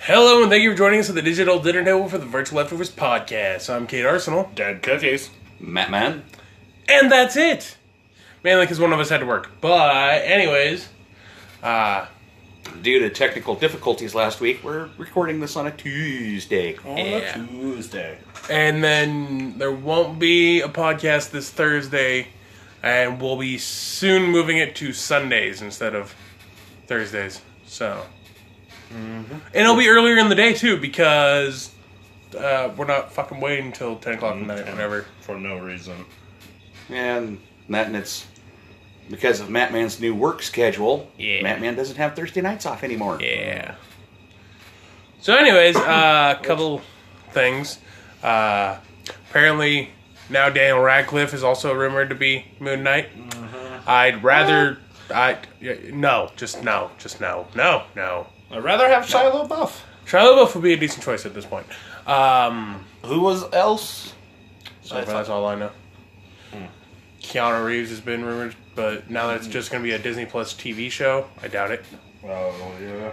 Hello, and thank you for joining us at the Digital Dinner Table for the Virtual Leftovers Podcast. I'm Kate Arsenal. Dead Cookies. Matt Man. And that's it! Mainly because one of us had to work. But, anyways, Due to technical difficulties last week, we're recording this on a Tuesday. On a Tuesday. and then there won't be a podcast this Thursday, and we'll be soon moving it to Sundays instead of Thursdays. So, and it'll be earlier in the day, too, because we're not fucking waiting until 10 o'clock at night, whatever. For no reason. And it's because of Matt Man's new work schedule. Yeah. Matt Man doesn't have Thursday nights off anymore. Yeah. So, anyways, a couple things. Apparently, now Daniel Radcliffe is also rumored to be Moon Knight. I'd rather... No. I'd rather have Shia LaBeouf. Shia LaBeouf would be a decent choice at this point. Who was else? So that's all I know. Keanu Reeves has been rumored, but now that it's just going to be a Disney Plus TV show, I doubt it. Oh, yeah.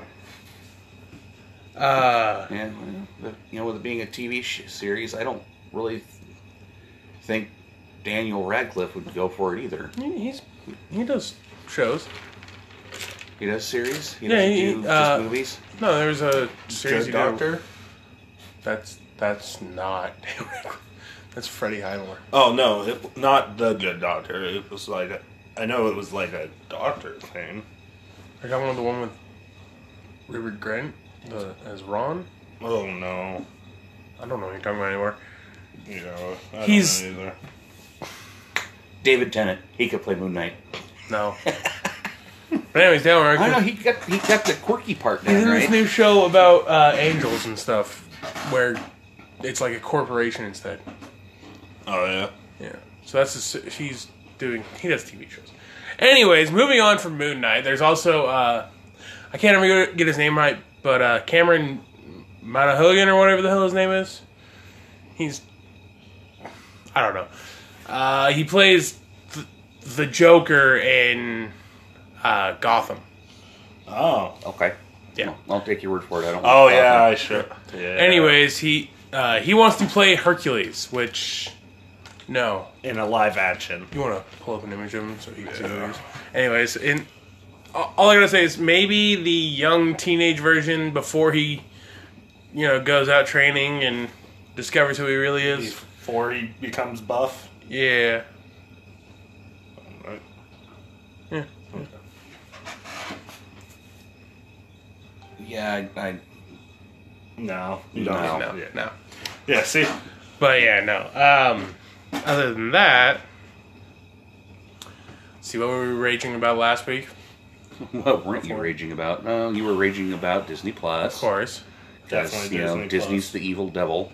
And, with it being a TV series, I don't really think Daniel Radcliffe would go for it either. He does shows. He does series? He Yeah, doesn't he- do just movies? No, there's a series Good he Doctor? did. That's not Daniel Radcliffe. That's Freddie Highmore. Oh, no. Not The Good Doctor. It was like... I know it was like a doctor thing. I got one of the one with Rupert Grint as Ron. Oh, no. I don't know what you're talking about anymore. I He's- don't know either. David Tennant. He could play Moon Knight. No. But anyways, Daniel I Radcliffe. know, he got the quirky part He's down, in this right? new show about angels and stuff, where it's like a corporation instead. Oh, yeah? Yeah. So that's he does TV shows. Anyways, moving on from Moon Knight, there's also I can't ever get his name right, but Cameron Monaghan or whatever the hell his name is. I don't know. He plays the Joker in Gotham. Oh. Okay. Yeah. I'll take your word for it. I don't. Oh, yeah, I should. Yeah. Anyways, he wants to play Hercules, which no. In a live action. You want to pull up an image of him so you can see who he is. Anyways, all I gotta say is maybe the young teenage version before he, goes out training and discovers who he really is. Before he becomes buff. Yeah. Right. Yeah. Yeah, I No. You No. don't. No. Yeah. No. Yeah, see? But yeah, no. Other than that, see what were we raging about last week? What weren't you raging about? No, you were raging about Disney Plus. Of course. Because, Definitely Disney's Disney the evil devil.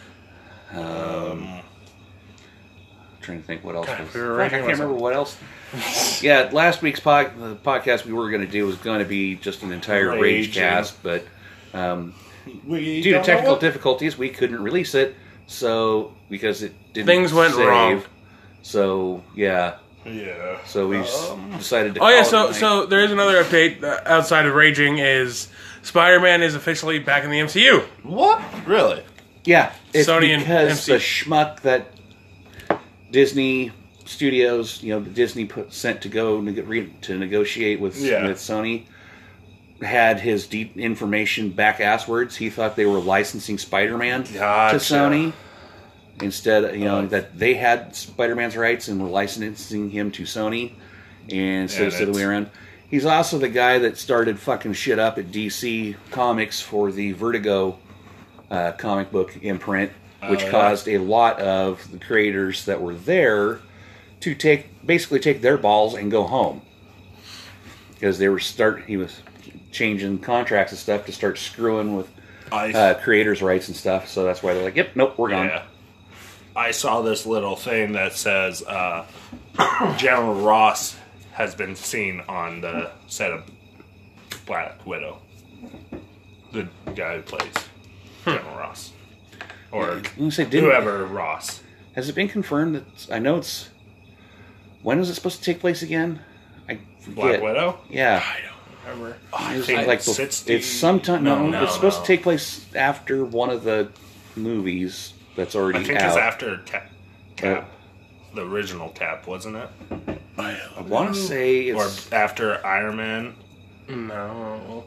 Trying to think what else was. we were Fuck, raging I about can't remember what else. Yeah, last week's the podcast we were going to do was going to be just an entire rage Raging. cast, but We due to don't technical know what- difficulties, we couldn't release it. So because it didn't Things went save. wrong. So yeah, Yeah. so we decided to. Oh yeah, call it a so night. there is another update outside of raging is Spider-Man is officially back in the MCU. What? Really? Yeah, it's Sony and because MC. the schmuck that Disney Studios, Disney sent to go to negotiate with Sony, had his deep information back asswards. He thought they were licensing Spider-Man to Gotcha. Sony instead. That they had Spider-Man's rights and were licensing him to Sony, and instead of the other way around. He's also the guy that started fucking shit up at DC Comics for the Vertigo comic book imprint, which caused a lot of the creators that were there to basically take their balls and go home, because he was changing contracts and stuff to start screwing with creators' rights and stuff. So that's why they're like, "Yep, nope, we're gone." Yeah. I saw this little thing that says General Ross has been seen on the set of Black Widow. The guy who plays General Ross. Or whoever Ross. Has it been confirmed that I know it's When is it supposed to take place again? I forget. Black Widow? Yeah. I don't know. ever. It's think like 60 it's sometime. No, it's supposed no. to take place after one of the movies that's already I think out. it's after Cap. The original Cap, wasn't it? I want to say it's Or after Iron Man. No.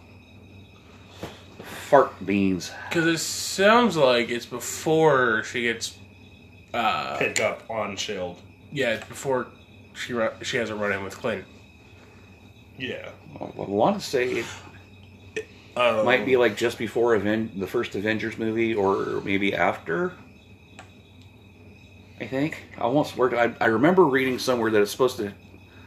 fart beans. Because it sounds like it's before she gets... Pick up on Shield. yeah, it's before she has a run-in with Clint. Yeah. I want to say it might be like just before the first Avengers movie, or maybe after. I think. I almost swear to. I remember reading somewhere that it's supposed to.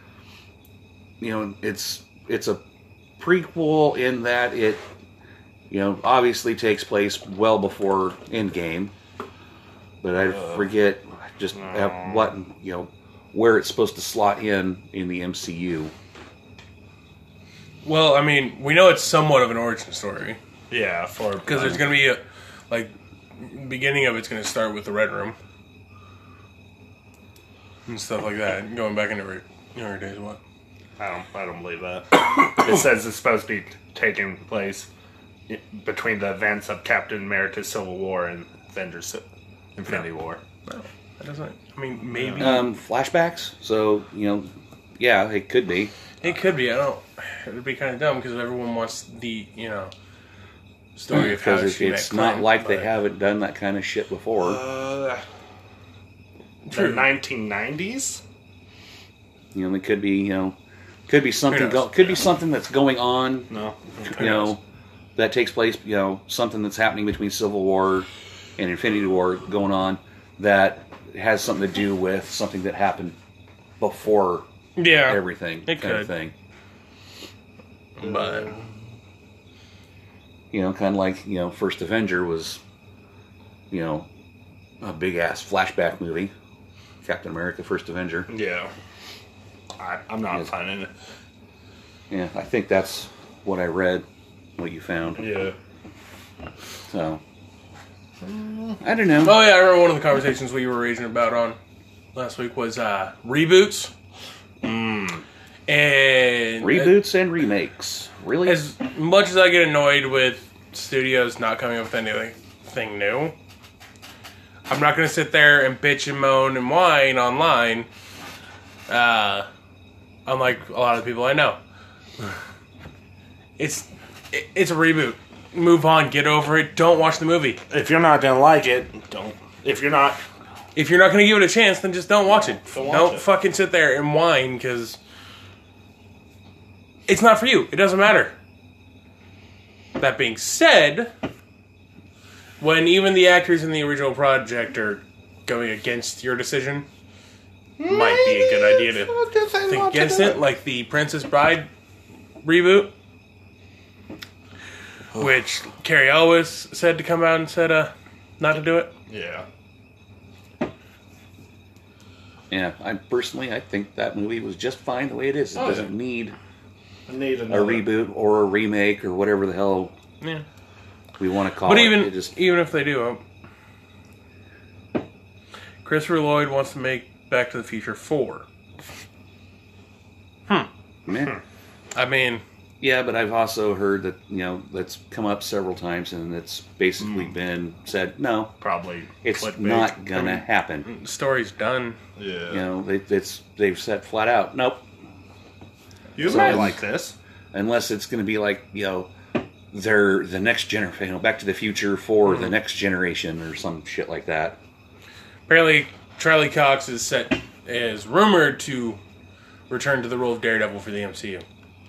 It's a prequel in that it, obviously takes place well before Endgame, but I forget just what where it's supposed to slot in the MCU. Well, I mean, we know it's somewhat of an origin story. Yeah, Because there's going to be beginning of it's going to start with the Red Room. And stuff like that. Going back into her days, what? I don't believe that. It says it's supposed to be taking place between the events of Captain America's Civil War and Avengers Infinity War. No, that doesn't... I mean, maybe... Flashbacks. So yeah, it could be. It could be. I don't... It would be kind of dumb because everyone wants the, story of how Because she met it's not Clint, like they but- haven't done that kind of shit before. The True. 1990s? It could be could be something Who knows? could be something that's going on. No. That takes place. Something that's happening between Civil War and Infinity War going on that has something to do with something that happened before Yeah. everything. It kind of could. thing. But... Kind of like First Avenger was a big ass flashback movie. Captain America: First Avenger. Yeah. I'm not finding it. Yeah, I think that's what I read. What you found. Yeah. So I don't know. Oh, yeah, I remember one of the conversations we were raging about on last week was reboots. And... Reboots and remakes. Really? As much as I get annoyed with studios not coming up with anything new, I'm not going to sit there and bitch and moan and whine online. Unlike a lot of people I know. It's a reboot. Move on. Get over it. Don't watch the movie. If you're not gonna like it, don't. If you're not If you're not going to give it a chance, then just don't watch it. Don't watch Don't it. fucking sit there and whine because it's not for you. It doesn't matter. That being said, when even the actors in the original project are going against your decision, might be a good idea to think against it, like the Princess Bride reboot, which Carrie Elwes said to come out and said not to do it. Yeah. Yeah, I think that movie was just fine the way it is. It doesn't need I need a another reboot or a remake or whatever the hell Yeah. we want to call But it. even It just, even if they do, Christopher Lloyd wants to make Back to the Future 4. meh. I mean, Yeah, but I've also heard that that's come up several times, and it's basically been said no, probably it's clickbait. not gonna happen. the story's done. Yeah. They've said flat out nope, You So might then- like this. unless it's going to be like they're the next generation, Back to the Future for the next generation or some shit like that. Apparently, Charlie Cox is rumored to return to the role of Daredevil for the MCU.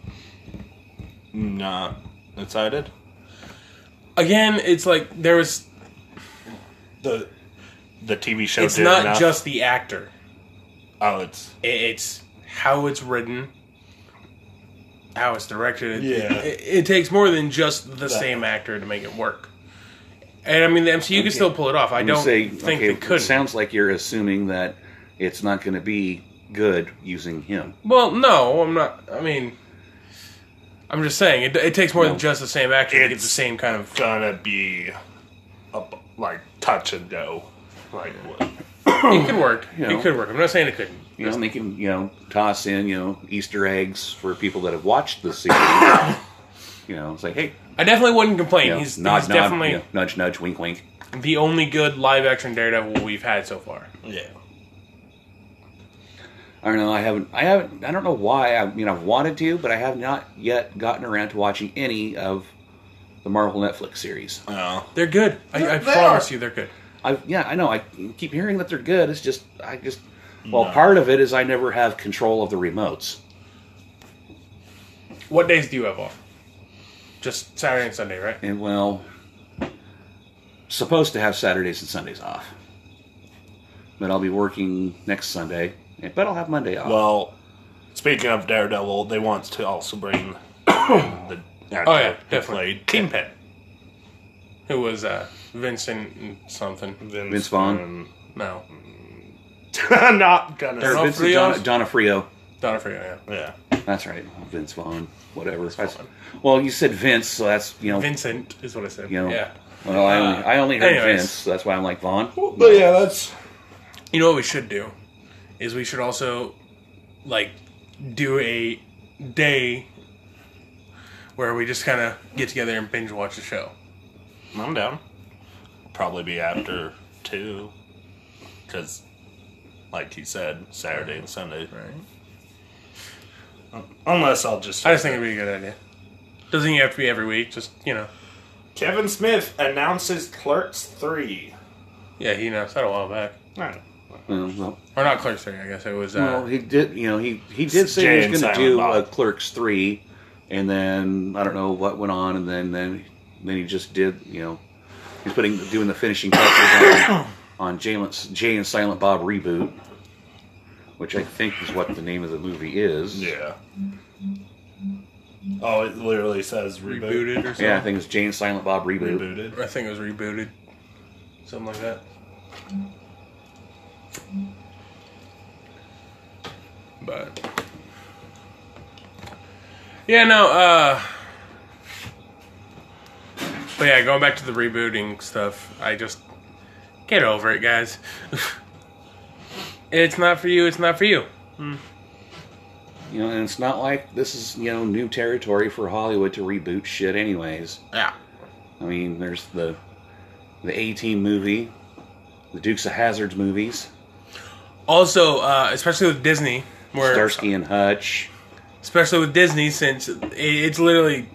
Not excited. Again, it's like there was. The TV show. It's did not enough. just the actor. Oh, it's It's how it's written, how it's directed. Yeah. It takes more than just the same actor to make it work. And I mean, the MCU can still pull it off. I don't think they It couldn't. sounds like you're assuming that it's not going to be good using him. Well, no, I'm not. I mean, I'm just saying it takes more than just the same actor to get the It's same kind of. gonna be like touch and go. Like what? It could work. You know. It could work. I'm not saying it couldn't. You know, and they can, toss in, Easter eggs for people that have watched the series. It's like, hey. I definitely wouldn't complain. He's definitely nudge, nudge, wink, wink. The only good live-action Daredevil we've had so far. Yeah. I don't know. I haven't. I don't know why. I've wanted to, but I have not yet gotten around to watching any of the Marvel Netflix series. Oh. They're good. I promise you, they're good. I know. I keep hearing that they're good. It's just, part of it is I never have control of the remotes. What days do you have off? Just Saturday and Sunday, right? And supposed to have Saturdays and Sundays off. But I'll be working next Sunday. But I'll have Monday off. Well, speaking of Daredevil, they want to also bring the actor who played Kingpin. Who was Vincent something. Vince Vaughn? No. Not gonna say. Vincent D'Onofrio. D'Onofrio, yeah. That's right. Vince Vaughn. Whatever. Well, you said Vince, so that's, Vincent is what I said. Yeah. Well, I only heard Vince, so that's why I'm like Vaughn. But yeah, that's... You know what we should do? Is we should also, do a day where we just kind of get together and binge watch the show. I'm down. Probably be after 2. Because, like he said, Saturday and Sunday. Right. Unless I'll just... I just think it'd be a good idea. Doesn't even have to be every week, just, Kevin Smith announces Clerks 3. Yeah, he announced that a while back. Well, or not Clerks 3, I guess it was... he did, he did say he was going to do Clerks 3, and then, I don't know what went on, and then he just did, he's doing the finishing touches on Jay and Silent Bob Reboot, which I think is what the name of the movie is. Yeah. Oh, it literally says Rebooted or something? Yeah, I think it's Jay and Silent Bob Reboot. Rebooted. I think it was Rebooted. Something like that. But... Yeah, no, But yeah, going back to the rebooting stuff, I just... Get over it, guys. It's not for you, it's not for you. And it's not like this is, new territory for Hollywood to reboot shit anyways. Yeah. I mean, there's the A-Team movie, the Dukes of Hazzard movies. Also, especially with Disney, where... Starsky and Hutch. Especially with Disney, since it's literally...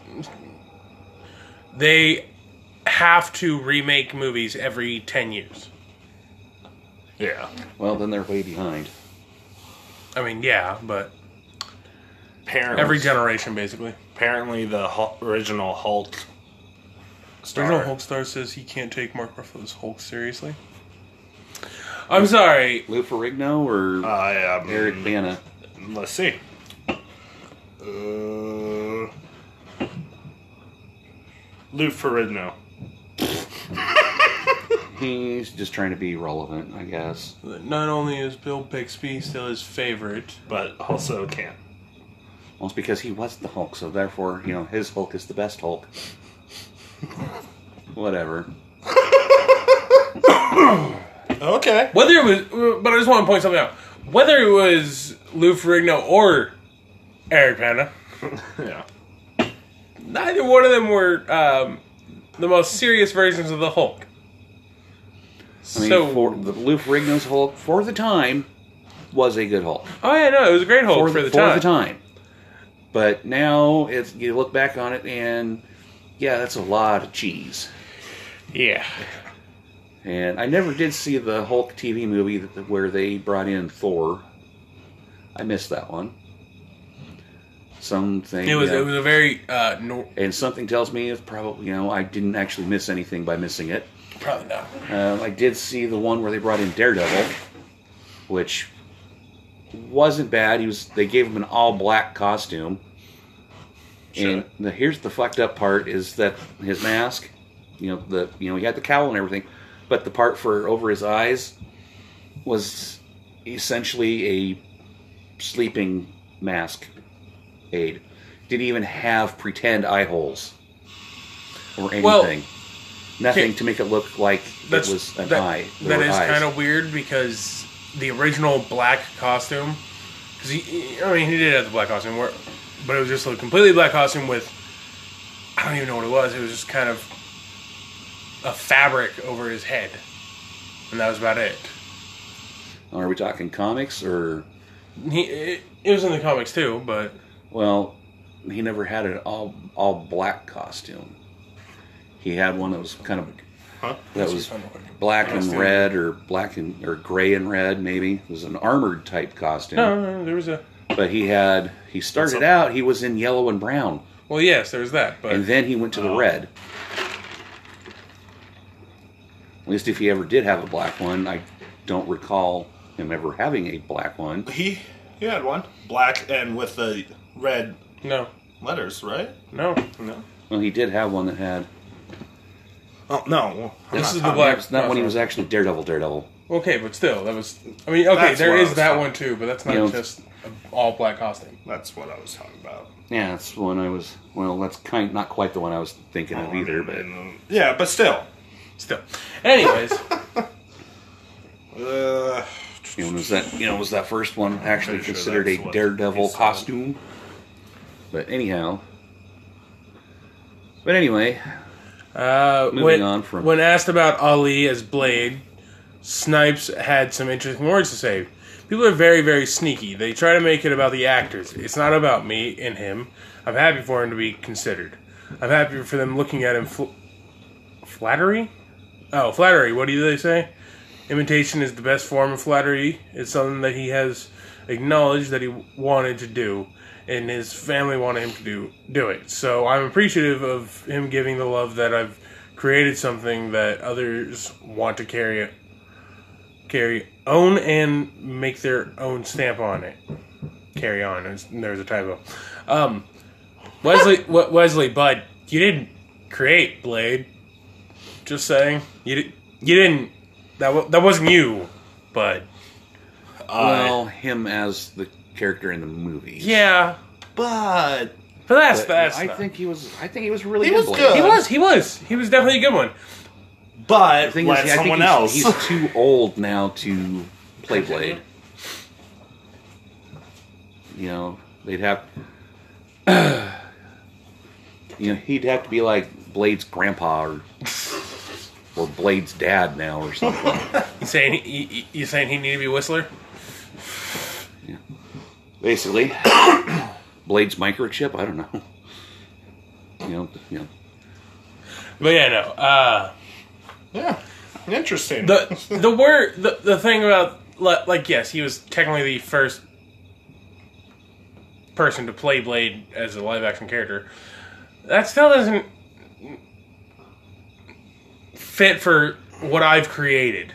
They have to remake movies every 10 years. Yeah. Well, then they're way behind. I mean, yeah, but... Apparently, every generation, basically. Apparently, the original Hulk star... Original Hulk star says he can't take Mark Ruffalo's Hulk seriously. I'm sorry. Lou Ferrigno or Eric Bana? Let's see. Lou Ferrigno. He's just trying to be relevant, I guess. Not only is Bill Bixby still his favorite, but also can't. Well, it's because he was the Hulk, so therefore, his Hulk is the best Hulk. Whatever. Okay. Whether it was, but I just want to point something out. Whether it was Lou Ferrigno or Eric Bana, yeah, neither one of them were the most serious versions of the Hulk. I mean, for the Lou Ferrigno's Hulk, for the time, was a good Hulk. Oh yeah, no, it was a great Hulk for the time. For the time. But now, you look back on it and, yeah, that's a lot of cheese. Yeah. And I never did see the Hulk TV movie where they brought in Thor. I missed that one. Something. It was a very and something tells me it's probably I didn't actually miss anything by missing it. Probably not. I did see the one where they brought in Daredevil, which wasn't bad. They gave him an all black costume. Sure. And here's the fucked up part is that his mask, he had the cowl and everything, but the part for over his eyes was essentially a sleeping mask aid. Didn't even have pretend eye holes or anything. Well, nothing to make it look like it was an eye. That is kind of weird because the original black costume, because he did have the black costume, but it was just a completely black costume with, I don't even know what it was. It was just kind of a fabric over his head, and that was about it. Are we talking comics or? It was in the comics too, but well, he never had an all black costume. He had one that was kind of that was black and red, or or gray and red. Maybe it was an armored type costume. No, there was a. But he started out. He was in yellow and brown. Well, yes, there was that, but and then he went to the red. At least if he ever did have a black one, I don't recall him ever having a black one. He had one. Black and with the red letters, right? No. Well, he did have one that had... Oh, no. This is the black... That's not when he was actually Daredevil. Okay, but still, that was... I mean, okay, there is that one too, but that's not just an all-black costume. That's what I was talking about. Yeah, that's the one I was... Well, that's not quite the one I was thinking of either, but... Yeah, but still. Anyways... was that first one actually considered a Daredevil costume? But anyhow. But anyway, moving on from... When asked about Ali as Blade, Snipes had some interesting words to say. People are very, very sneaky. They try to make it about the actors. It's not about me and him. I'm happy for him to be considered. I'm happy for them looking at him... Flattery? Oh, flattery. What do they say? Imitation is the best form of flattery. It's something that he has acknowledged that he wanted to do, and his family wanted him to do it. So I'm appreciative of him giving the love that I've created something that others want to own and make their own stamp on it. Carry on. There's a typo. Wesley, bud, you didn't create Blade. Just saying, you didn't. That wasn't you, bud. Well, him as the character in the movie. Yeah, but that's. I think he was really good. He was He was definitely a good one. But let someone else. He's too old now to play Blade. They'd have. He'd have to be like Blade's grandpa or Blade's dad now or something. You saying he needed to be Whistler? Yeah. Basically. Blade's microchip? I don't know. But yeah, no. Yeah. Interesting. The thing about, like, yes, he was technically the first person to play Blade as a live action character. That still doesn't fit for what I've created.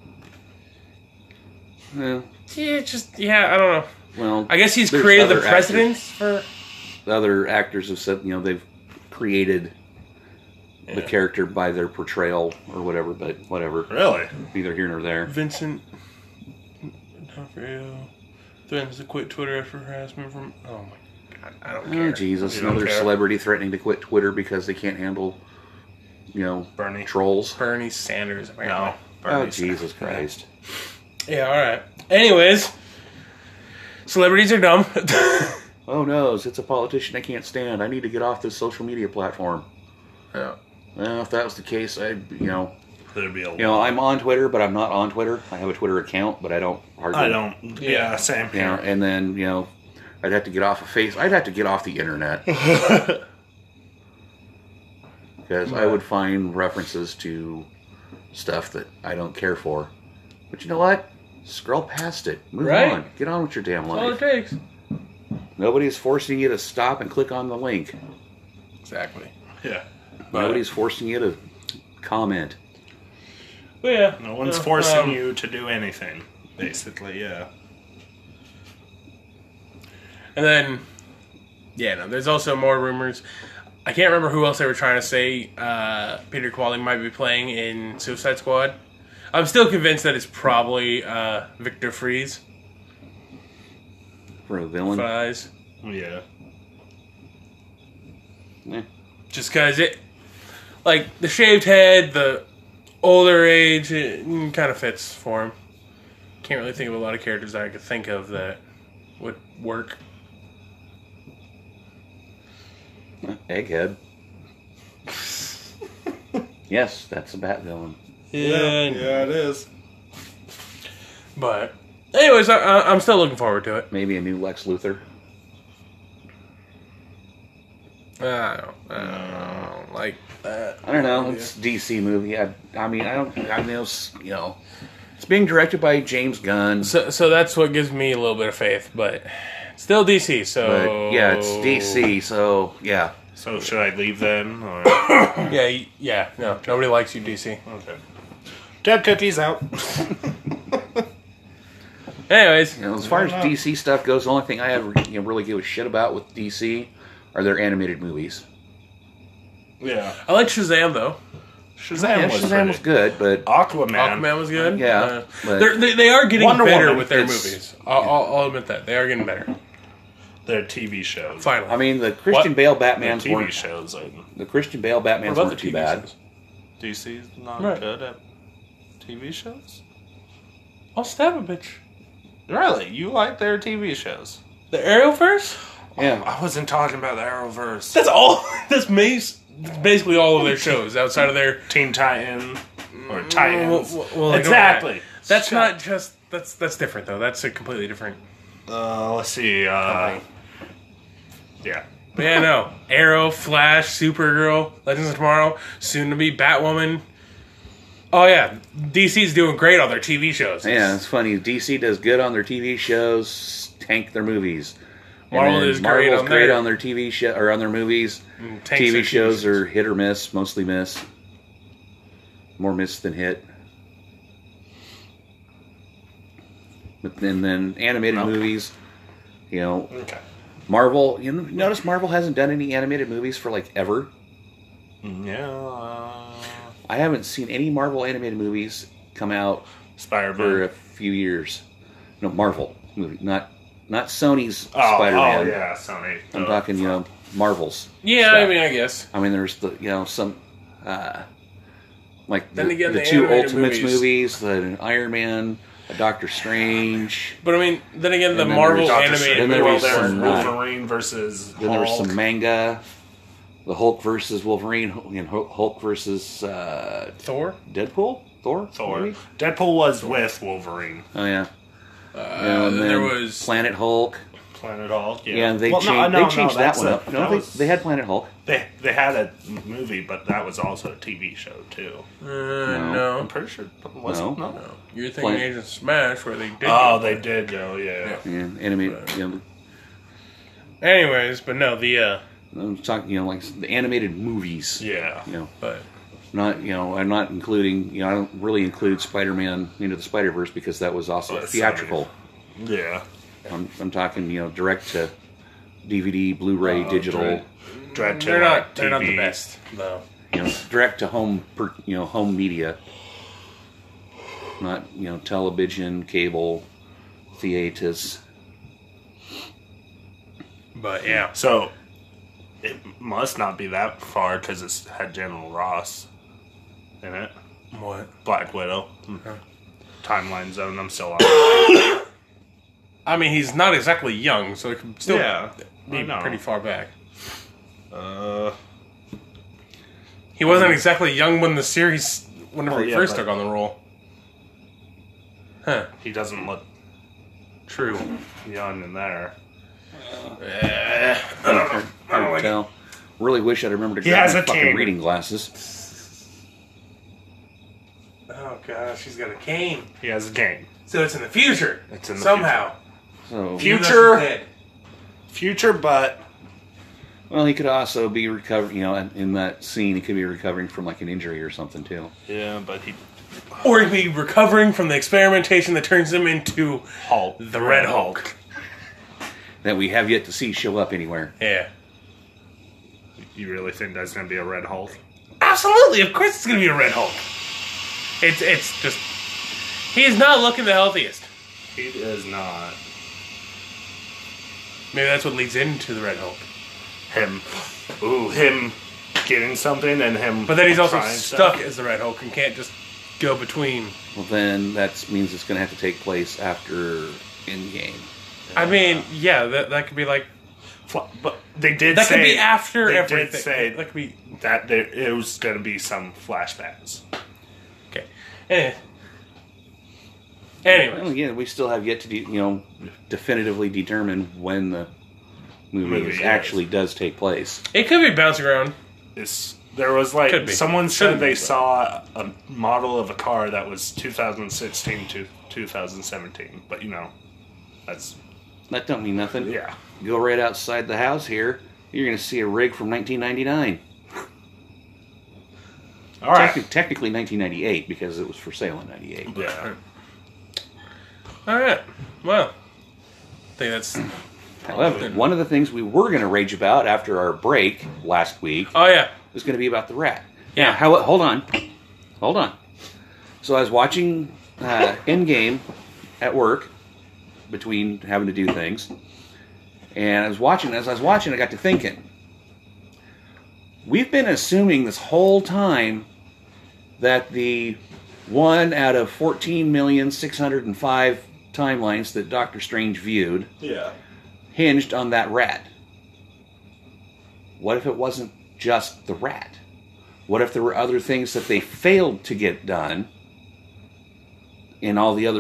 Yeah. I don't know. Well, I guess he's created the precedence for... The other actors have said, they've created the character by their portrayal or whatever, but whatever. Really? Neither here nor there. Vincent D'Onofrio threatens to quit Twitter after harassment from... Oh my God, I don't care. Oh, Jesus. Another celebrity threatening to quit Twitter because they can't handle... Bernie. Trolls. Bernie Sanders, apparently. No. Bernie Jesus Christ. Yeah, alright. Anyways, celebrities are dumb. Oh no, it's a politician I can't stand. I need to get off this social media platform. Yeah. Well, if that was the case, There'd be I'm on Twitter, but I'm not on Twitter. I have a Twitter account, but I don't hardly... I don't. Yeah, same here. And then, I'd have to get off of Facebook. I'd have to get off the internet. Because I would find references to stuff that I don't care for. But you know what? Scroll past it. Move on. Get on with your damn life. That's all it takes. Nobody's forcing you to stop and click on the link. Exactly. Yeah. Nobody's forcing you to comment. Well, yeah. No one's forcing you to do anything, basically, yeah. And then, there's also more rumors. I can't remember who else they were trying to say Peter Qualling might be playing in Suicide Squad. I'm still convinced that it's probably Victor Fries. For a villain? Fries. Yeah. Just because like the shaved head, the older age, it kind of fits for him. Can't really think of a lot of characters that I could think of that would work. Egghead. Yes, that's a Bat villain. Yeah, it is. But, anyways, I'm still looking forward to it. Maybe a new Lex Luthor. I don't know. Like that. I don't know. It's a DC movie. I mean, it's, you know, it's being directed by James Gunn. So that's what gives me a little bit of faith, but still DC. So But yeah, it's DC. So yeah. So should I leave then? Or? yeah. No, nobody likes you, DC. Okay. Dead cookies out. Anyways, You know, as far as DC stuff goes, the only thing I ever really give a shit about with DC are their animated movies. Yeah. I like Shazam though. Shazam was good, but Aquaman was good. Yeah, but- they are getting Wonder better Woman, with their it's- movies. I'll admit that they are getting better. Their TV shows. Finally, I mean, the Christian Bale Their Batmans TV weren't shows. the Christian Bale what Batmans about the weren't too TV bad. shows? DC's not Right. good at TV shows? I'll stab a bitch. Really? You like their TV shows? The Arrowverse? Yeah, I wasn't talking about the Arrowverse. That's all. That's basically all of their shows outside of their Teen Titan or Titans. well, exactly. That's Shut- not just that's different though. That's a completely different. Let's see. Company. Yeah. But yeah, no. Arrow, Flash, Supergirl, Legends of Tomorrow, soon to be Batwoman. Oh yeah, DC's doing great on their TV shows. yeah, it's funny. DC does good on their TV shows, tank their movies. And Marvel then is great Marvel's on great their- on their TV show or on their movies. Tanks their TV TV shows are hit or miss, mostly miss. More miss than hit. But then animated Nope. movies, you know, Okay. Marvel. You notice Marvel hasn't done any animated movies for like ever. Yeah. I haven't seen any Marvel animated movies come out for a Spider-Man. few years. No, Marvel movie, not Sony's Oh, Spider-Man. yeah, Sony. I'm talking, Marvel's. Yeah, stuff. I mean, I guess. I mean, there's some, like Then again, the the two animated Ultimates movies. the Iron Man, a Doctor Strange. But I mean, then again, the And then Marvel there's animated then there movies. was There's some, Wolverine versus Then there was Hulk. some manga, the Hulk versus Wolverine, and Hulk versus Thor. Deadpool, Thor. Thor. maybe? Deadpool was with Wolverine. Oh yeah. And then there was Planet Hulk. Planet Hulk. Yeah, Yeah, and they Well, changed. no, they changed that that's one up. No, they had Planet Hulk. They had a movie, but that was also a TV show too. I'm no. pretty sure. Was No. it? No. No. You're thinking Planet- Agent Smash, where they did. Oh, go they for it. did go. Yeah. Yeah, animated. Anyways, but no, I'm talking, like the animated movies. Yeah. but Not, I'm not including, I don't really include Spider-Man Into the Spider-Verse because that was also But theatrical. Yeah. I'm talking, direct to DVD, Blu-ray, digital, Dread to they're not TV. the best though. direct to home, home media. Not, television, cable, theaters. But yeah, So it must not be that far because it's had General Ross in it. what? Black Widow. Timeline zone. I'm still on. I mean, he's not exactly young, so it could still Yeah, be I know. pretty far back. Uh, He wasn't exactly young when the series, whenever Well, he yeah, first but- took on the role. Huh? he doesn't look True. young in there. Hard to tell. Really wish I'd remembered to He grab has my a fucking cane. reading glasses. Oh gosh, he's got a cane. He has a game. So it's in the future. It's in the somehow. So, Future. Future, but well, he could also be recovering. In that scene, he could be recovering from like an injury or something too. yeah, but he Or he'd be recovering from the experimentation that turns him into Hulk, the Red Hulk. That we have yet to see show up anywhere. Yeah. You really think that's gonna be a Red Hulk? Absolutely, of course it's gonna be a Red Hulk. It's just he's not looking the healthiest. He is not. Maybe that's what leads into the Red Hulk. Him. Ooh, him getting something and him. But then he's also trying stuck stuff. as the Red Hulk and can't just go between. Well, then that means it's going to have to take place after Endgame. I mean, yeah, that could be like But they did that say could be after they everything. did say that could be that it was going to be some flashbacks. okay. Anyway, Well, again, we still have yet to definitively determine when the movie actually does take place. it could be bouncing around. There was Could be. someone Shouldn't said they be, but- saw a model of a car that was 2016 to 2017, but that's That don't mean nothing. yeah. Go right outside the house here. You're going to see a rig from 1999. All right. Technically 1998 because it was for sale in 98. Yeah. All right. Well, I think that's. However, one of the things we were going to rage about after our break last week Oh yeah. was going to be about the rat. Yeah. Now, hold on. So I was watching Endgame at work between having to do things, and as I was watching, I got to thinking. We've been assuming this whole time that the 1 out of 14,605 timelines that Doctor Strange viewed Yeah. hinged on that rat. What if it wasn't just the rat? What if there were other things that they failed to get done in all the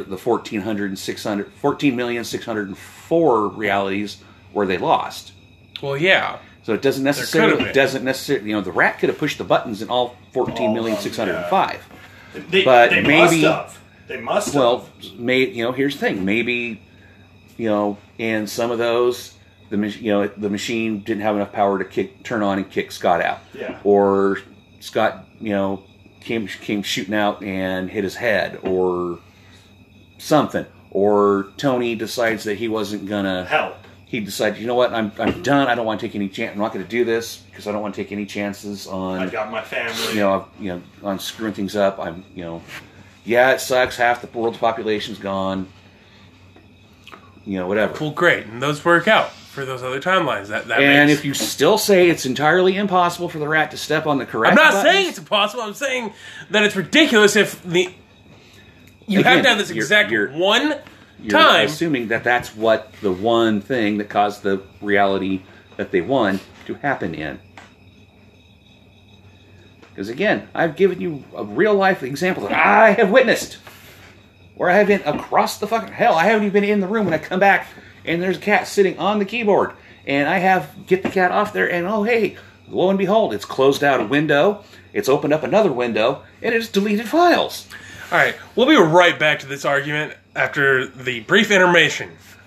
14,604 realities where they lost? Well, yeah. So it doesn't necessarily, the rat could have pushed the buttons in all 14,605. But they maybe- must have. They must have. Well, here's the thing. Maybe, in some of those, the machine didn't have enough power to turn on and kick Scott out. Yeah. Or Scott, came shooting out and hit his head, or something. Or Tony decides that he wasn't gonna help. He decided, you know what, I'm done. I don't want to take any chance. I'm not going to do this because I don't want to take any chances on. I got my family. On screwing things up. Yeah, it sucks. Half the world's population's gone. Whatever. Well, great, and those work out for those other timelines. That And makes... if you still say it's entirely impossible for the rat to step on the correct I'm not buttons, saying it's impossible. I'm saying that it's ridiculous if you have Again, to have this exact you're one you're time. assuming that that's what the one thing that caused the reality that they won to happen in. Because again, I've given you a real life example that I have witnessed, where I have been across the fucking hell. I haven't even been in the room when I come back and there's a cat sitting on the keyboard, and I have get the cat off there, and oh hey, lo and behold, it's closed out a window, it's opened up another window, and it's deleted files. All right, we'll be right back to this argument after the brief intermission.